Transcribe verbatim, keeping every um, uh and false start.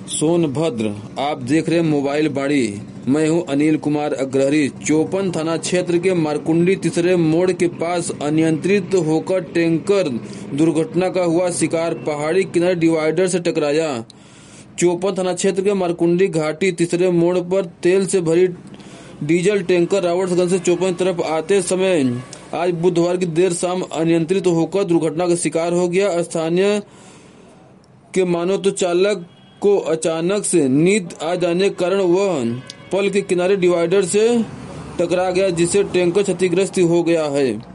सोनभद्र, आप देख रहे हैं मोबाइल बाड़ी। मैं हूं अनिल कुमार अग्रहरी। चौपन थाना क्षेत्र के मारकुंडी तीसरे मोड़ के पास अनियंत्रित होकर टैंकर दुर्घटना का हुआ शिकार, पहाड़ी किनारे डिवाइडर से टकराया। चौपन थाना क्षेत्र के मारकुंडी घाटी तीसरे मोड़ पर तेल से भरी डीजल टैंकर रावटगंज से चौपन की तरफ आते समय आज बुधवार की देर शाम अनियंत्रित होकर दुर्घटना का शिकार हो गया। स्थानीय के मानो तो चालक को अचानक से नींद आ जाने के कारण वह पल के किनारे डिवाइडर से टकरा गया, जिससे टैंकर क्षतिग्रस्त हो गया है।